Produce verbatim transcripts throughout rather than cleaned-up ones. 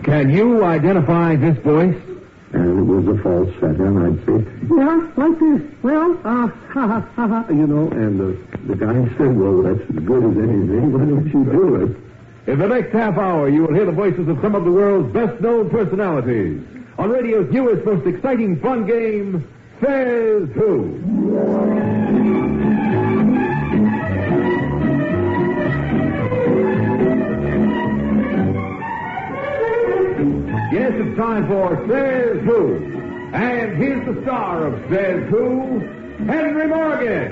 Can you identify this voice? And it was a falsetto, I'd say. Yeah, like this. Well, uh, ha, ha, ha, ha, you know, and the, the guy said, well, that's as good as anything. Why don't you do it? In the next half hour, you will hear the voices of some of the world's best-known personalities on radio's newest, most exciting fun game, Says Who. Yes, it's time for Says Who. And here's the star of Says Who, Henry Morgan.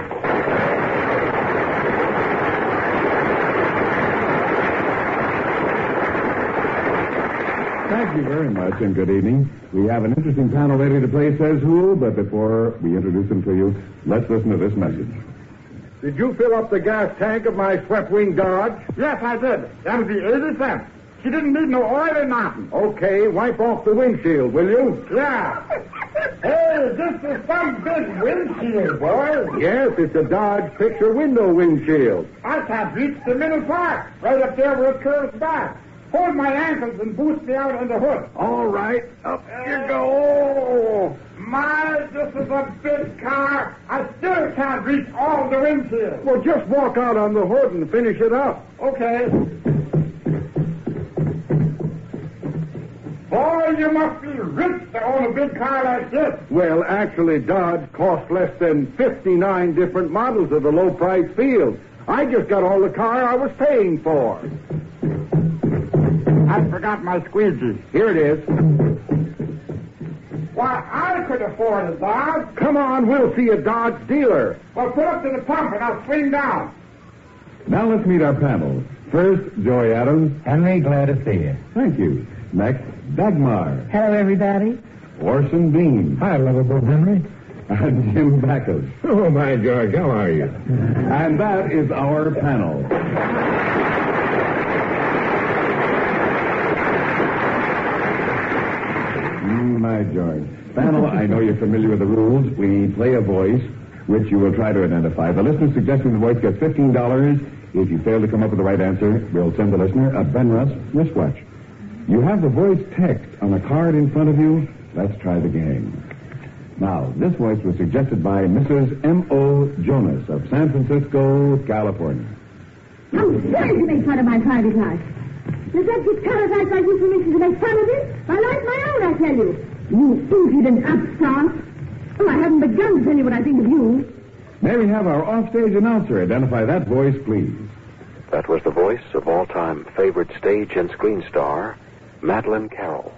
Thank you very much, and good evening. We have an interesting panel ready to play Says Who, but before we introduce them to you, let's listen to this message. Did you fill up the gas tank of my swept-wing Dodge? Yes, I did. That was the eighty cents. She didn't need no oil or nothing. Okay, wipe off the windshield, will you? Yeah. Hey, this is some big windshield, boy. Yes, it's a Dodge picture window windshield. I can't reach the middle part, right up there where it curves back. Hold my ankles and boost me out on the hood. All right, up you go. Oh, my, this is a big car. I still can't reach all the windshield. Well, just walk out on the hood and finish it up. Okay. Boy, you must be rich to own a big car like this. Well, actually, Dodge costs less than fifty-nine different models of the low-price field. I just got all the car I was paying for. I forgot my squeegee. Here it is. Why, I could afford a Dodge. Come on, we'll see a Dodge dealer. Well, put up to the pump and I'll swing down. Now let's meet our panel. First, Joey Adams. Henry, glad to see you. Thank you. Next, Dagmar. Hello, everybody. Orson Bean. Hi, lovable Henry. And Jim Backus. Oh, my George, how are you? And that is our panel. Mm, my George. Panel, I know you're familiar with the rules. We play a voice, which you will try to identify. The listener suggesting the voice gets fifteen dollars. If you fail to come up with the right answer, we'll send the listener a Benrus wristwatch. You have the voice text on a card in front of you. Let's try the game. Now, this voice was suggested by Missus M O Jonas of San Francisco, California. How dare you make fun of my private life? Does that get televised like information to make fun of it? My life's my own, I tell you. You impudent upstart. Oh, I haven't begun to tell you what I think of you. May we have our offstage announcer identify that voice, please? That was the voice of all-time favorite stage and screen star, Madeleine Carroll.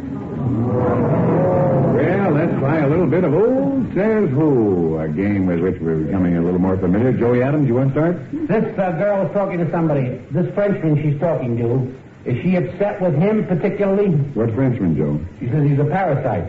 Well, let's try a little bit of Old Says Who, a game with which we're becoming a little more familiar. Joey Adams, you want to start? This uh, girl is talking to somebody. This Frenchman she's talking to, is she upset with him particularly? What Frenchman, Joe? She says he's a parasite.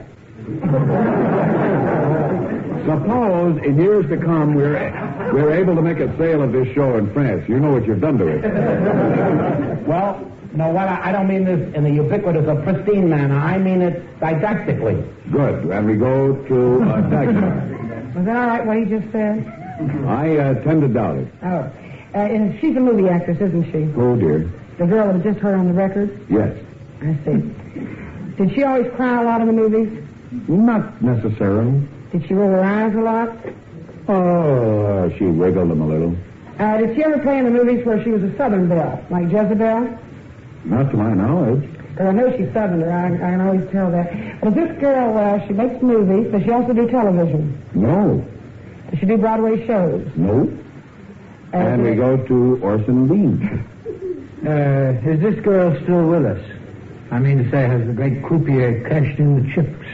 Suppose in years to come we're we're able to make a sale of this show in France. You know what you've done to it. Well, no, what I, I don't mean this in a ubiquitous or pristine manner. I mean it didactically. Good. And we go to uh, Dagmar. Was that all right what he just said? I uh, tend to doubt it. Oh. Uh, she's a movie actress, isn't she? Oh, dear. The girl that just heard on the record? Yes. I see. Did she always cry a lot in the movies? Not necessarily. Did she roll her eyes a lot? Oh, she wiggled them a little. Uh, did she ever play in the movies where she was a Southern belle, like Jezebel? Not to my knowledge. Because I know she's Southerner. I, I can always tell that. Well, this girl, uh, she makes movies. Does she also do television? No. Does she do Broadway shows? No. Uh, and we go to Orson Bean. Uh, is this girl still with us? I mean to say, has the great croupier cashed in the chips?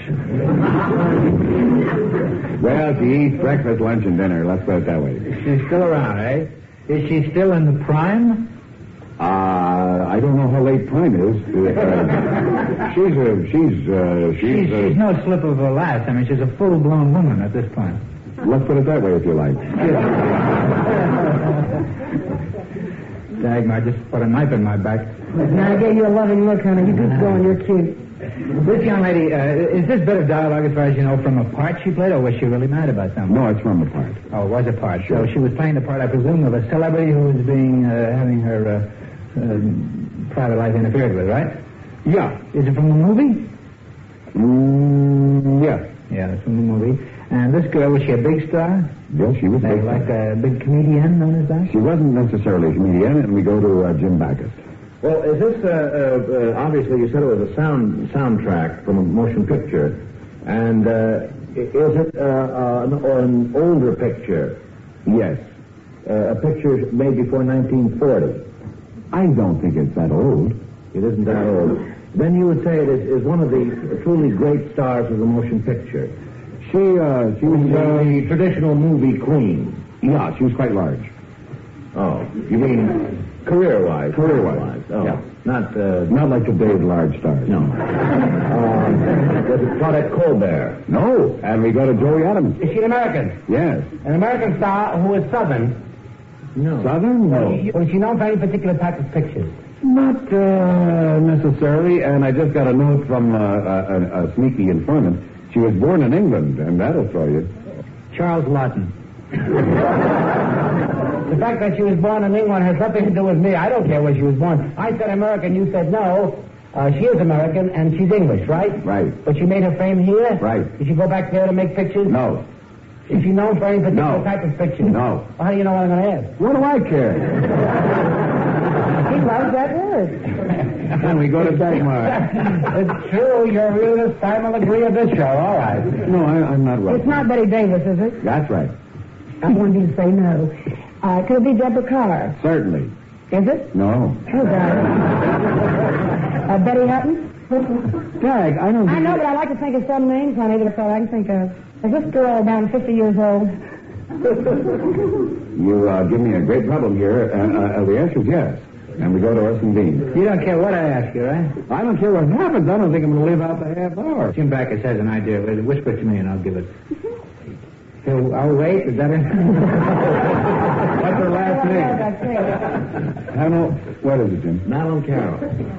Well, she eats breakfast, lunch, and dinner. Let's put it that way. She's still around, eh? Is she still in the prime? Uh, I don't know how late prime is. Uh, she's a, she's, uh, she's, She's, uh, she's no slip of a lass. I mean, she's a full-blown woman at this point. let's put it that way if you like. Dagmar just put a knife in my back. Now I gave you a loving look, honey. You keep going. You're cute. This young lady, uh, is this bit of dialogue, as far as you know, from a part she played, or was she really mad about something? No, it's from a part. Oh, it was a part. Sure. So she was playing the part, I presume, of a celebrity who was being, uh, having her uh, uh, private life interfered with, right? Yeah. Is it from the movie? Mm, yes. Yeah, it's from the movie. And this girl, was she a big star? Yes, she was Like, big. like a big comedian, known as that? She wasn't necessarily a comedian, and we go to uh, Jim Backus. Well, is this, uh, uh, uh, obviously you said it was a sound soundtrack from a motion picture, and uh, is it uh, uh, an, or an older picture? Yes. Uh, a picture made before nineteen forty? I don't think it's that old. It isn't that old. Then you would say it is, is one of the truly great stars of the motion picture. She, uh, she was, uh, The traditional movie queen. yeah, she was quite large. Oh, you mean career-wise? Career-wise, Oh, yeah. not, uh, Not like today's large stars. no. um, was it Claudette Colbert? No, and we go to Joey Adams. Is she an American? Yes. An American star who is Southern. No. Southern? No. Was she known for any particular type of pictures? Not uh, necessarily, and I just got a note from uh, a, a sneaky informant. She was born in England, and that'll throw you. Charles Lawton. The fact that she was born in England has nothing to do with me. I don't care where she was born. I said American, you said no. Uh, she is American, and she's English, right? Right. But she made her fame here? Right. Did she go back there to make pictures? No. Is she known for any particular No. type of pictures? No. Well, how do you know what I'm going to ask? What do I care? He loves that word. And we go to Dagmar. It's true. You're real Simon Legree of this show. All right. No, I, I'm not right. It's not Betty Davis, is it? That's right. I wanted you to say no. Uh, could it be Deborah Carr? Certainly. Is it? No. Oh, God. uh, Betty Hutton? Dag, I don't I think... know, but I like to think of some names, honey, that's all I can think of. Is this girl down fifty years old? You uh, give me a great problem here. Uh, uh, the answer is yes. And we go to Orson Bean. You don't care what I ask you, right? I don't care what happens. I don't think I'm going to live out the half hour. Jim Backus has an idea. Whisper it to me and I'll give it. So I'll wait. Is that it? What's her last name? That's it. I don't know. What is it, Jim? Madeline Carroll.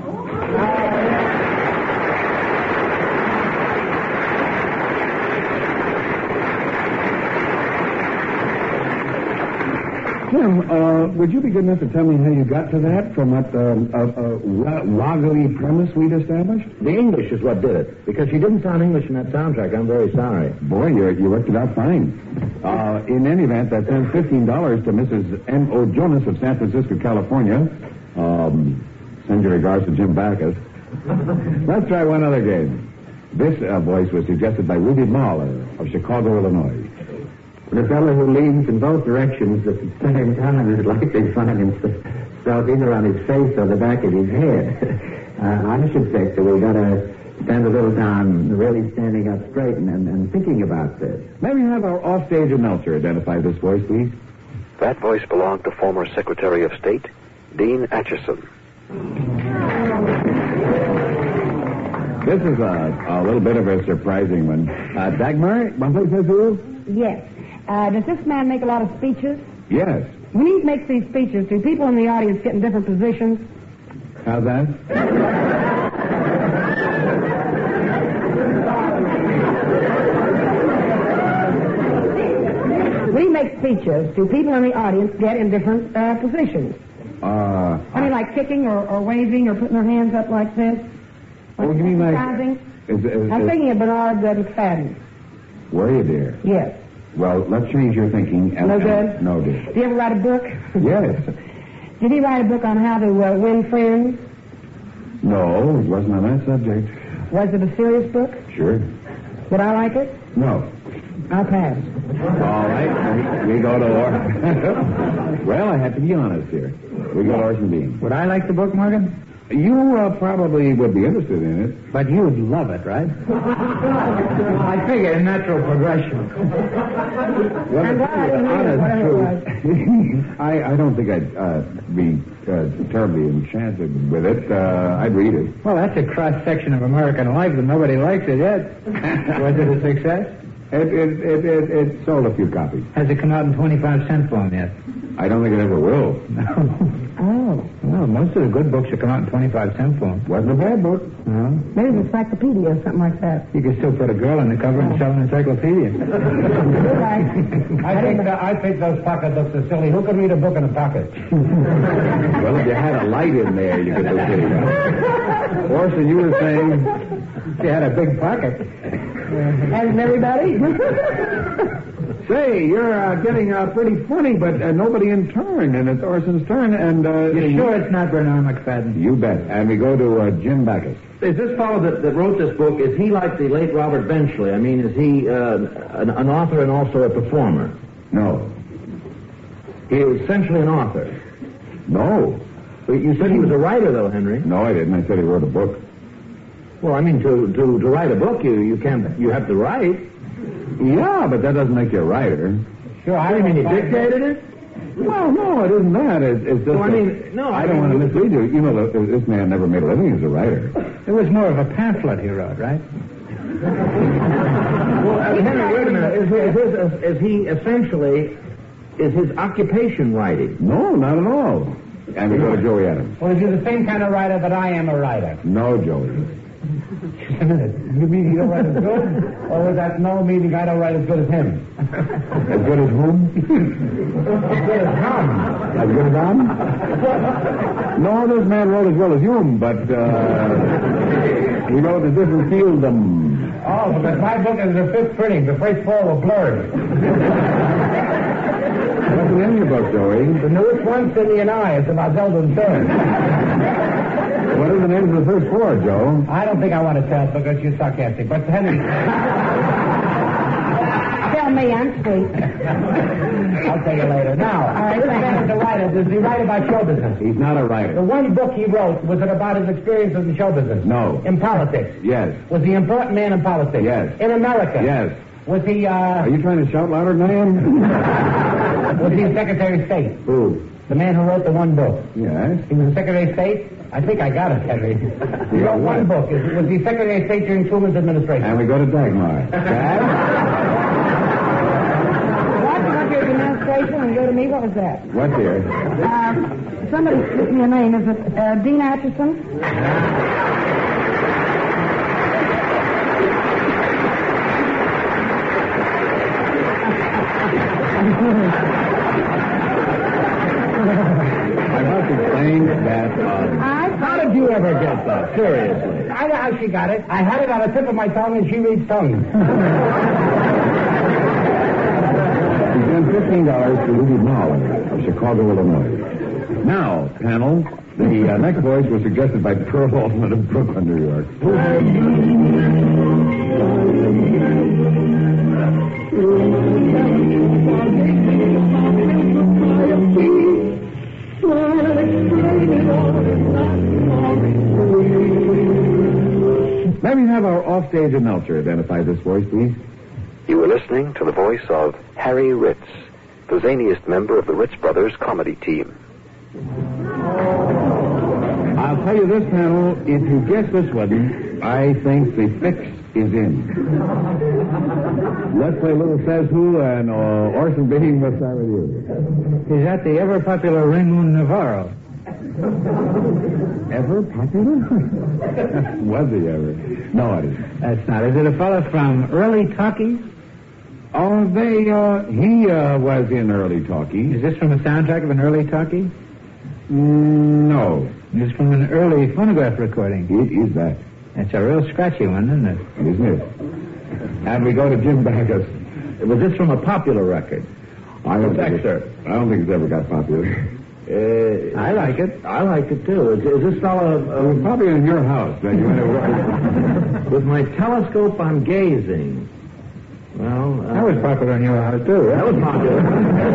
Jim, uh, would you be good enough to tell me how you got to that from that um, uh, uh, woggly premise we'd established? The English is what did it. Because she didn't sound English in that soundtrack. I'm very sorry. Boy, you you worked it out fine. Uh, in any event, that sends fifteen dollars to Missus M O Jonas of San Francisco, California. Um, send your regards to Jim Backus. Let's try one other game. This uh, voice was suggested by Ruby Mahler of Chicago, Illinois. The fellow who leans in both directions at the same time is likely to find himself either on his face or the back of his head. uh, I should say, so we've got to spend a little time really standing up straight and, and, and thinking about this. May we have our offstage announcer identify this voice, please? That voice belonged to former Secretary of State Dean Acheson. This is a, a little bit of a surprising one. Uh, Dagmar, one place says who? Yes. Uh, does this man make a lot of speeches? Yes. When he makes these speeches, do people in the audience get in different positions? How's that? When he makes speeches, do people in the audience get in different uh, positions? Uh, I mean, like kicking or, or waving or putting their hands up like this? Oh, you mean like- exercising? is, is, I'm is, thinking of Bernard uh, McFadden. were you, dear? Yes. Well, let's change your thinking. And, No good? and- no, dear. Did he ever write a book? Yes. Did he write a book on how to uh, win friends? No, it wasn't on that subject. Was it a serious book? Sure. Would I like it? No. I'll pass. All right. We go to Orson. Well, I have to be honest here. We go to Orson Bean. Would I like the book, Morgan? You uh, probably would be interested in it. But you'd love it, right? I figure a natural progression. Well, I'm to glad I tell you didn't the read it, honest whatever it truth, I, I don't think I'd uh, be uh, terribly enchanted with it. Uh, I'd read it. Well, that's a cross-section of American life that nobody likes it yet. Was it a success? It, it, it, it, it sold a few copies. Has it come out in twenty-five cent form yet? I don't think it ever will. Oh. Well, most of the good books should come out in twenty-five cent form. Wasn't a bad book. No. Maybe an encyclopedia or something like that. You could still put a girl on the cover and sell an encyclopedia. You're right. I think that, I think those pocketbooks are silly. Who can read a book in a pocket? Well, if you had a light in there, you could do it. Orson, you were saying She had a big pocket. Hasn't everybody? Say, you're uh, getting uh, pretty funny, but uh, nobody in turn, and it's Orson's turn, and... Uh, You sure it's not Bernard McFadden? You bet. And we go to uh, Jim Backus. Is this fellow that, that wrote this book, is he like the late Robert Benchley? I mean, is he uh, an, an author and also a performer? No. He is essentially an author. No. But you said he was a writer, though, Henry. No, I didn't. I said he wrote a book. Well, I mean, to, to, to write a book, you, you can't, you have to write. Yeah, but that doesn't make you a writer. Sure, I I mean, he don't find- dictated it? Well, no, it isn't that. It's, it's just... Well, I that- mean, no, I I don't mean- want to mislead you. You know, that this man never made a living as a writer. It was more of a pamphlet he wrote, right? Well, uh, Henry, wait a minute. Is, is, is, is he essentially, is his occupation writing? No, not at all. And we go to Joey Adams. Well, is he the same kind of writer that I am a writer? No, Joey. Just a minute. You mean you don't write as good? Or was that no meaning I don't write as good as him? As good as whom? As good as Tom. As good as Tom? No, this man wrote as well as Hume, but uh, he wrote a different field. Um, Oh, because my book is the fifth printing. The first four were blurred. what's the name of your book, Joey? The newest one, Cindy and I. It's about Zeldin Stern. What is the name of the first four, Joe? I don't think I want to tell because you're sarcastic. But Henry, Tell me, I'm sweet. I'll tell you later. Now, All right, this thanks. man is a writer. Does he write about show business? He's not a The writer. one book he wrote, was it about his experiences in show business? No. In politics? Yes. Was he an important man in politics? Yes. In America? Yes. Was he, uh... Are you trying to shout louder than I am? Was he Secretary of State? Who? The man who wrote the one book. Yes. He was a Secretary of State? I think I got it, Henry. He You got wrote one what? book. Is- Was he Secretary of State during Truman's administration? And we go to Dagmar. Dad? What? You want your administration and go to me? What was that? What, dear? Uh, somebody slipped me a name. Is it uh, Dean Atchison? I must explain that, um, I how did you ever get that? Seriously. I know how she got it. I had it on the tip of my tongue, and she reads tongues. He's done fifteen dollars to Ruby Mahler of Chicago, Illinois. Now, panel, the uh, next voice was suggested by Pearl Altman of Brooklyn, New York. May we have our offstage announcer identify this voice, please? You were listening to the voice of Harry Ritz, the zaniest member of the Ritz Brothers comedy team. I'll tell you this, panel, if you guess this one, I think the fix is in. Let's play a little Says Who, and uh, Orson Bean, what's that with you? Is that the ever-popular Raymond Navarro? Ever popular? Was he ever? No, it isn't. That's not. Is it a fellow from Early Talkies? Oh, they, uh, he, uh, was in Early Talkies. Is this from a soundtrack of an Early Talkie? Mm, no. It's from an early phonograph recording. It is that, It's a real scratchy one, isn't it? isn't it? And we go to Jim Backus. Was this from a popular record? I don't, think Excerpt. it, I don't think it's ever got popular. Uh, I like it. I like it, too. Is, is this fellow... It was Uh, probably in your house. That you went to... with my telescope, I'm gazing. Well... Uh, That was popular in your house, too. That was popular.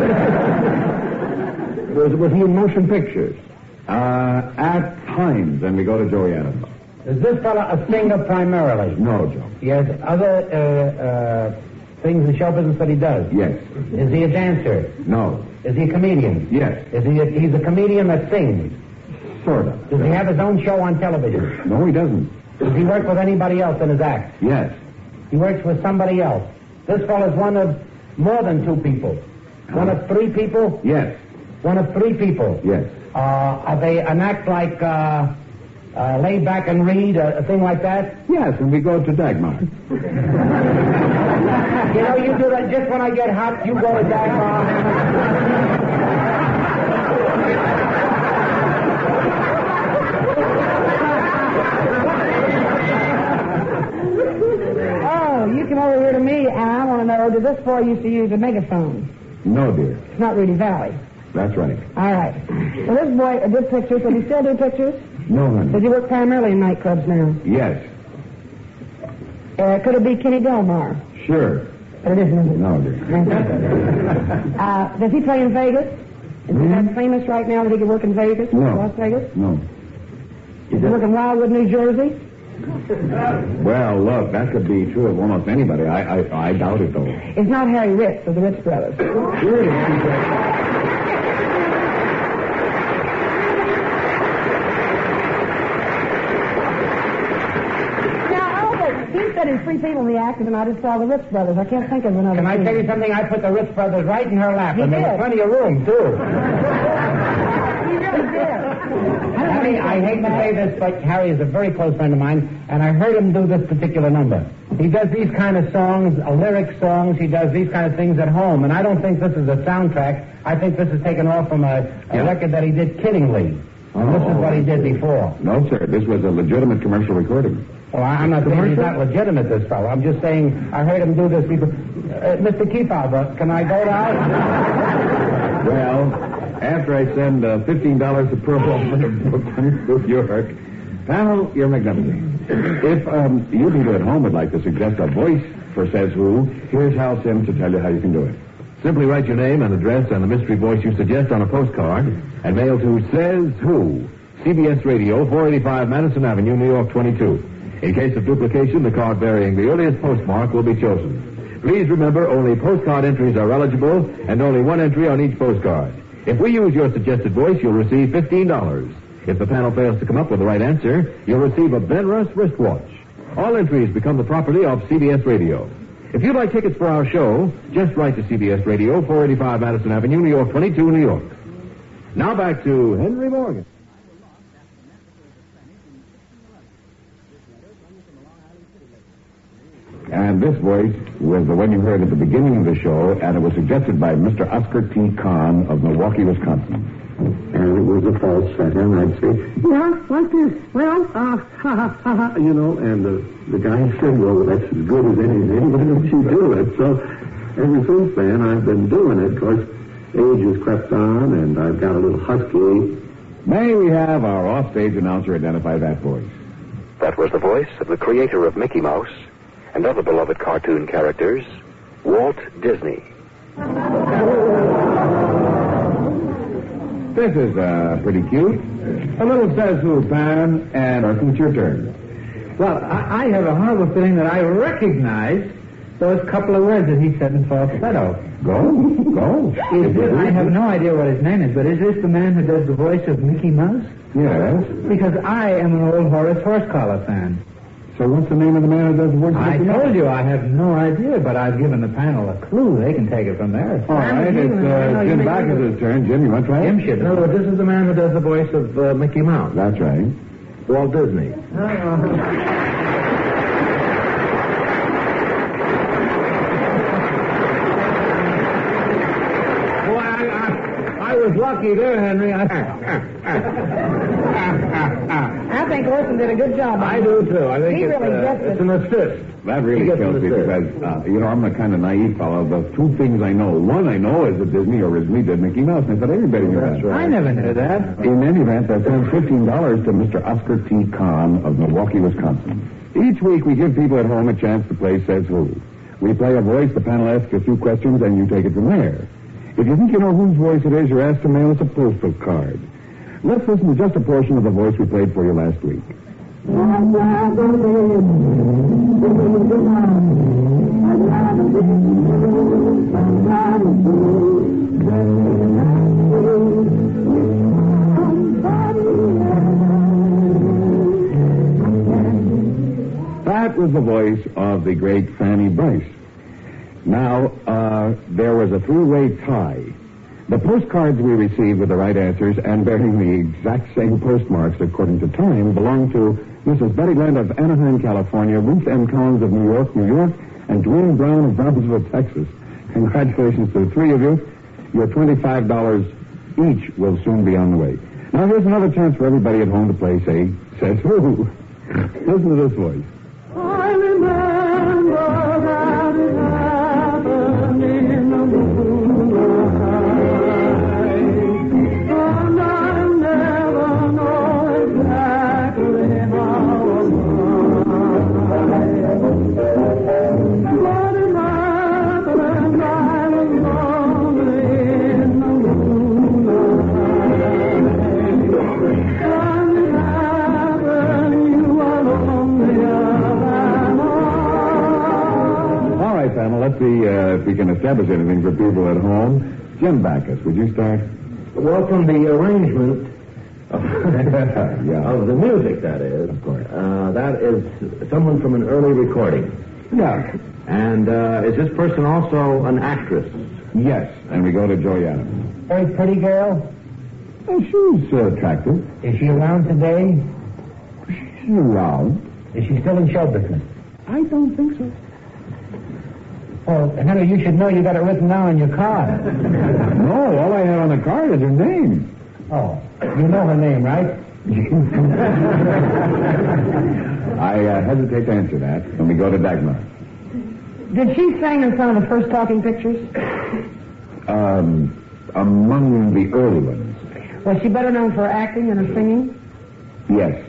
was, was he in motion pictures? Uh, at times, and we go to Joey Adams. Is this fellow a singer primarily? No, Joe. He has other uh, uh, things in show business that he does. Yes. Is he a dancer? No. Is he a comedian? Yes. Is he? A, he's a comedian that sings. Sort of. Does he have his own show on television? No, he doesn't. Does he work with anybody else in his act? Yes. He works with somebody else. This fellow's one of more than two people. One of three people. Yes. One of three people. Yes. Uh, are they an act like uh, uh, lay back and read, a, a thing like that? Yes, and we go to Dagmar. You know, you do that just when I get hot, you go to Dagmar. You come over here to me, and I want to know, did this boy used to use a megaphone? No, dear. It's not Rudy Valley. That's right. All right. Well, this boy uh, did pictures. Does he still do pictures? No, honey. Does he work primarily in nightclubs now? Yes. Uh, could it be Kenny Delmar? Sure. But it isn't, is it? No, dear. uh, does he play in Vegas? Is Hmm? he that famous right now that he could work in Vegas? No. Las Vegas? No. Does he work in Wildwood, New Jersey? Well, look, that could be true of almost anybody. I I, I doubt it, though. It's not Harry Ritz of the Ritz Brothers. Sure it is. He said he's three people in the act, and I just saw the Ritz Brothers. I can't think of another. Can I team. tell you something? I put the Ritz Brothers right in her lap, You and there did. was plenty of room, too. He really did. Harry, I hate to say this, but Harry is a very close friend of mine, and I heard him do this particular number. He does these kind of songs, uh, lyric songs. He does these kind of things at home, and I don't think this is a soundtrack. I think this is taken off from a, a Yeah. record that he did kiddingly. And this is what he did before. No, sir. This was a legitimate commercial recording. Well, I- I'm not saying he's not legitimate, this fellow. I'm just saying I heard him do this before. Uh, Mister Kefauver, can I go now? Well, after I send uh, fifteen dollars to Pearl for Brooklyn, New York, panel, you're magnificent. If um, you people at home would like to suggest a voice for Says Who, here's Hal Sims to tell you how you can do it. Simply write your name and address and the mystery voice you suggest on a postcard and mail to Says Who, C B S Radio, four eighty-five Madison Avenue, New York, twenty-two. In case of duplication, the card bearing the earliest postmark will be chosen. Please remember, only postcard entries are eligible and only one entry on each postcard. If we use your suggested voice, you'll receive fifteen dollars. If the panel fails to come up with the right answer, you'll receive a Benrus wristwatch. All entries become the property of C B S Radio. If you'd like tickets for our show, just write to C B S Radio, four eighty-five Madison Avenue, New York, twenty-two, New York. Now back to Henry Morgan. And this voice was the one you heard at the beginning of the show, and it was suggested by Mister Oscar T. Kahn of Milwaukee, Wisconsin. And it was a falsetto, and I'd say, yeah, like this. Well, uh, ha, ha, ha, ha, you know, and the, the guy said, well, that's as good as anything. Why don't you do it? So ever since then, I've been doing it. Of course, age has crept on, and I've got a little husky. May we have our offstage announcer identify that voice? That was the voice of the creator of Mickey Mouse and other beloved cartoon characters, Walt Disney. This is uh, pretty cute. A little Says Who, Pan, and Orson, it's your turn. Well, I, I have a horrible feeling that I recognize those couple of words that he said in falsetto. Go, go. Is this, I have no idea what his name is, but is this the man who does the voice of Mickey Mouse? Yes. Because I am an old Horace Horsecollar fan. So what's the name of the man who does the voice of I Mickey Mouse? told you I have no idea, but I've given the panel a clue. They can take it from there. All right, it's uh, Jim Backus' turn. Jim, you want to try it? Jim should. In other words, this is the man who does the voice of uh, Mickey Mouse. That's right. Walt Disney. Well, I, I, I was lucky there, Henry. I, I think Orson did a good job. I do, too. I think He it's, really uh, gets it's it. an assist. That really He gets kills an me assist. because, uh, you know, I'm a kind of naive fellow. The two things I know. One I know is that Disney originally did Mickey Mouse. And I thought everybody knew that. I never knew that. In any event, I sent fifteen dollars to Mister Oscar T. Kahn of Milwaukee, Wisconsin. Each week we give people at home a chance to play Says Who. We play a voice, the panel asks you a few questions, and you take it from there. If you think you know whose voice it is, you're asked to mail us a postal card. Let's listen to just a portion of the voice we played for you last week. That was the voice of the great Fanny Bryce. Now, uh, there was a three-way tie. The postcards we received with the right answers and bearing the exact same postmarks according to time belong to Missus Betty Glenn of Anaheim, California, Ruth M. Collins of New York, New York, and Dwayne Brown of Brownsville, Texas. Congratulations to the three of you. Your twenty-five dollars each will soon be on the way. Now here's another chance for everybody at home to play, say, Says Who. Listen to this voice. I remember that it happened in the moonlight, and I never know exactly how it was. But it happened and I was lonely in the moonlight, and it happened you were lonelier than All right, panel, let's see uh, if we can establish anything for people at home. Jim Backus, would you start? Well, from the arrangement of, Yeah. of the music, that is. Of course. Uh, that is someone from an early recording. Yeah. And uh, is this person also an actress? Yes. And we go to Joey Adams. Very pretty girl. Oh, she's uh, attractive. Is she around today? She's around. Is she still in show business? I don't think so. Well, Henry, you should know you got it written down on your card. No, all I have on the card is her name. Oh, you know her name, right? I uh, hesitate to answer that when we go to Dagmar. Did she sing in some of the first talking pictures? Um, among the early ones, Was she better known for her acting than her singing? yes.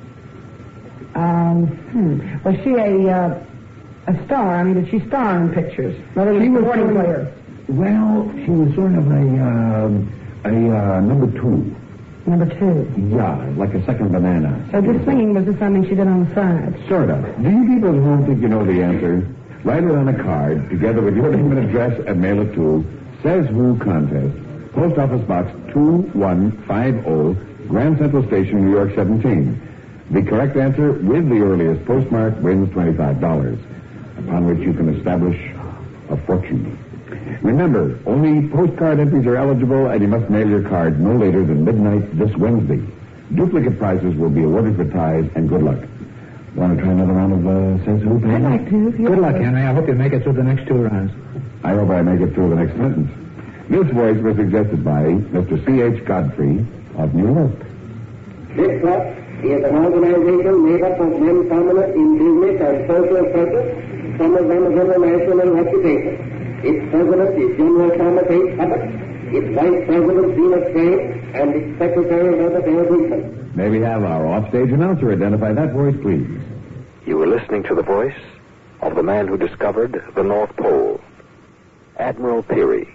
Um, hmm. Was she a uh, a star? I mean, did she star in pictures? Rather than She a was supporting sort of- player? Well, she was sort of a, um, a uh, number two. Number two. Yeah, like a second banana. So this singing was just something she did on the side. Sort of. Do you people at home think you know the answer? Write it on a card, together with your name and address, and mail it to Says Who Contest, Post Office Box two one five zero, Grand Central Station, New York seventeen. The correct answer with the earliest postmark wins twenty-five dollars, upon which you can establish a fortune. Remember, only postcard entries are eligible, and you must mail your card no later than midnight this Wednesday. Duplicate prizes will be awarded for ties, and good luck. Want to try another round of uh, Says Who? I'd like to. If you Good luck, would. Henry. I hope you make it through the next two rounds. I hope I make it through the next sentence. This voice was suggested by Mister C H. Godfrey of New York. This club is an organization made up of men prominent in business and social purpose, some of them of international reputation. Its president is General Thomas H. Hubbard, its vice president Zenas Gray, and its secretary Robert L. Wilson. May we have our offstage announcer identify that voice, please? You were listening to the voice of the man who discovered the North Pole, Admiral Peary.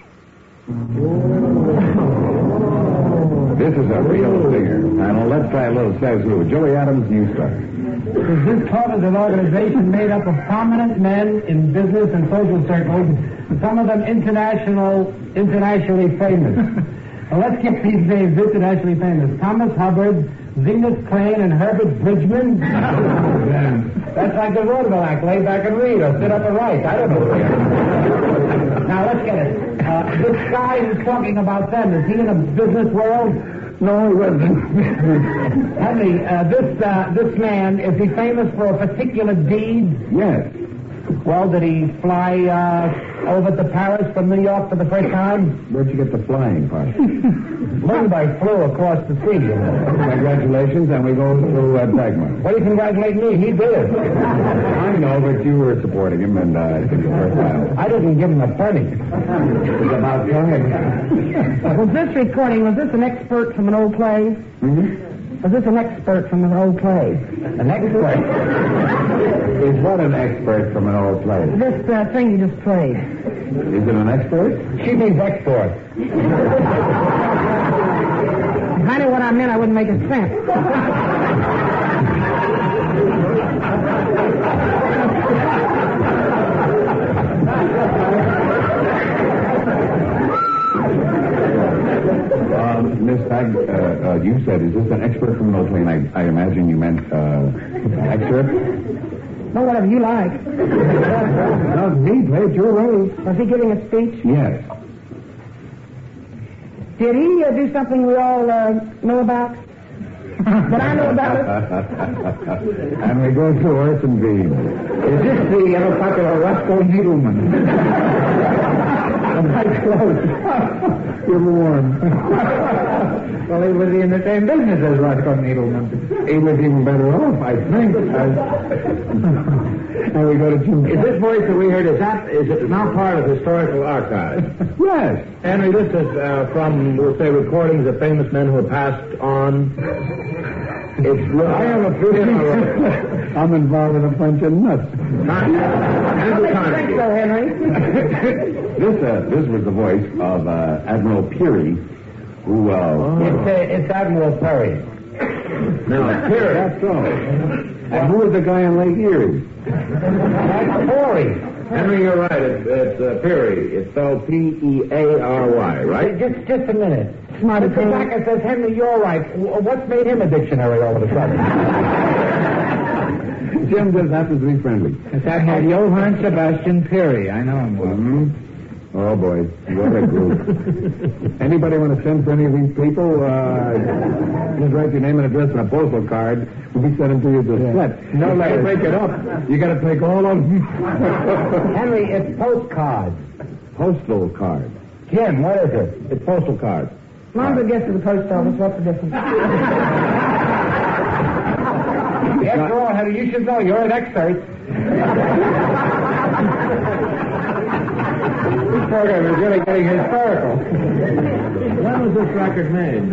This is a real singer. Now, let's try a little Says Who. Joey Adams, you start. This club is an organization made up of prominent men in business and social circles, some of them international, internationally famous. Well, let's get these names internationally famous. Thomas Hubbard, Zenas Crane, and Herbert Bridgman. That's like the vaudeville act. Lay back and read, or sit up and write. I don't know. Now, let's get it. Uh, this guy who's talking about them, is he in the business world? No, he wasn't. Henry, uh, this uh, this man, is he famous for a particular deed? Yes. Well, did he fly uh, over to Paris from New York for the first time? Where'd you get the flying part? Mumbai flew across the sea, you know. Congratulations, and we go to uh, Dagmar. What do you congratulate me? He did. I know, but you were supporting him, and uh, I think it's worthwhile. I didn't give him a penny. It's about time. Was this recording, was this an expert from an old play? Mm-hmm. Was this an expert from an old play? An expert? Is what an expert from an old play? This uh, thing you just played. Is it an expert? She means export. If I knew what I meant, I wouldn't make a cent. Uh, Miss Bag, uh, uh, you said, is this an expert from an old play? And I, I imagine you meant uh, excerpt? No, whatever you like. Not me, play it your way. Was he giving a speech? Yes. Did he uh, do something we all uh, know about? Did I know about it? And we go to Orson Bean. Is this the ever popular Roscoe Needleman? Nice clothes. You're warm. Well, he was in the same business as Roscoe Needleman. He was even better off, I think. And we go to Jim. Is this voice that we heard, is that, is it now part of historical archives? Yes. Henry, this is uh, from, we'll say, recordings of famous men who have passed on. It's I have a feeling I'm involved in a bunch of nuts. I don't think so, Henry. this, uh, this was the voice of uh, Admiral Peary, who, uh... Oh. It's, uh, it's Admiral Perry. No, Peary. That's so. And who was the guy in Lake Erie? That's Peary. Henry, you're right. It's, it's uh, Peary. It's spelled P E A R Y, right? Just, just a minute. Smart Mister Backer says, Henry, you're right. W- What's made him a dictionary all of a sudden? Jim just happens to be friendly. Yes, I had Johann Sebastian Peary. I know him well. Mm-hmm. Oh, boy. What a group. Anybody want to send for any of these people? Uh, just write your name and address on a postal card. We'll be sending to you the Yeah. set. No, let it break it up. You got to take all of them. Henry, it's postcards. Postal card. Jim, what is it? It's postal card. As long as it gets to the post office, what's the difference? After all, Henry, you should know you're an expert. This program is really getting hysterical. When was this record made?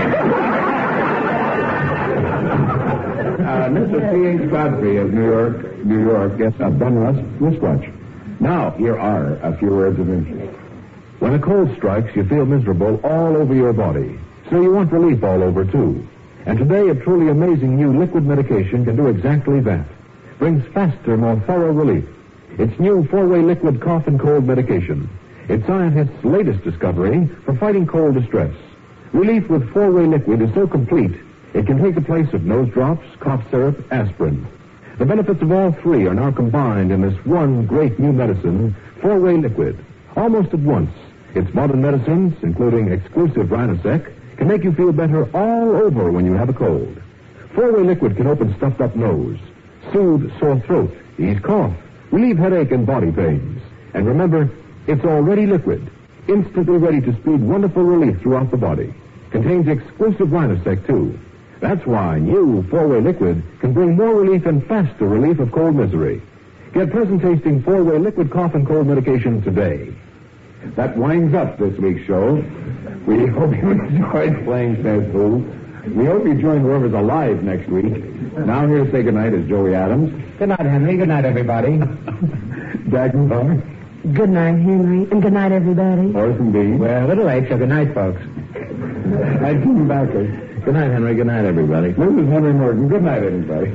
uh, Mister C H Godfrey of New York, New York gets a Benrus wristwatch. Now, here are a few words of interest. When a cold strikes, you feel miserable all over your body. So you want relief all over, too. And today, a truly amazing new liquid medication can do exactly that. Brings faster, more thorough relief. It's new four-way liquid cough and cold medication. It's scientists' latest discovery for fighting cold distress. Relief with four-way liquid is so complete, it can take the place of nose drops, cough syrup, aspirin. The benefits of all three are now combined in this one great new medicine, four-way liquid. Almost at once, its modern medicines, including exclusive Rhinosec, can make you feel better all over when you have a cold. Four-way liquid can open stuffed-up nose, soothe sore throat, ease cough, relieve headache and body pains. And remember, it's already liquid, instantly ready to speed wonderful relief throughout the body. Contains exclusive Rhinosec, too. That's why new four-way liquid can bring more relief and faster relief of cold misery. Get pleasant-tasting four-way liquid cough and cold medication today. That winds up this week's show. We hope you enjoyed playing Says Who. We hope you join whoever's alive next week. Now here to say goodnight is Joey Adams. Good night, Henry. Good night, everybody. Dagmar. Good night, Henry. And good night, everybody. Orson Bean. We're a little late, so good night, folks. And Jim Backer. Good night, Henry. Good night, everybody. This is Henry Morton. Good night, everybody.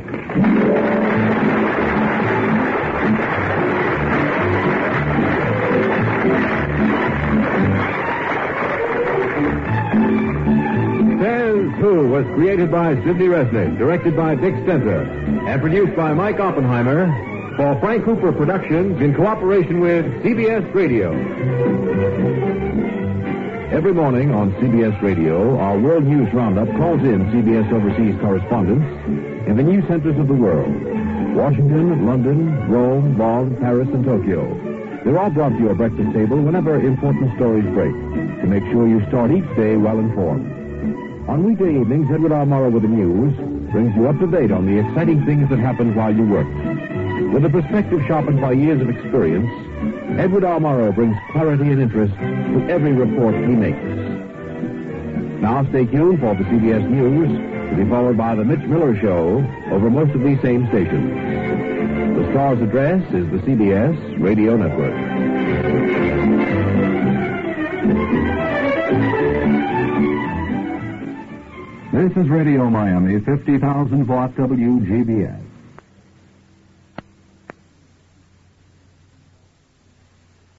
Who was created by Sidney Resnick, directed by Dick Stenter, and produced by Mike Oppenheimer for Frank Hooper Productions in cooperation with C B S Radio. Every morning on C B S Radio, our World News Roundup calls in C B S overseas correspondents in the news centers of the world. Washington, London, Rome, Bonn, Paris, and Tokyo. They're all brought to your breakfast table whenever important stories break, to make sure you start each day well informed. On weekday evenings, Edward R. Morrow with the news brings you up to date on the exciting things that happened while you worked. With a perspective sharpened by years of experience, Edward R. Morrow brings clarity and interest to every report he makes. Now stay tuned for the C B S News, to be followed by the Mitch Miller Show over most of these same stations. The star's address is the C B S Radio Network. This is Radio Miami, fifty thousand watt W G B S.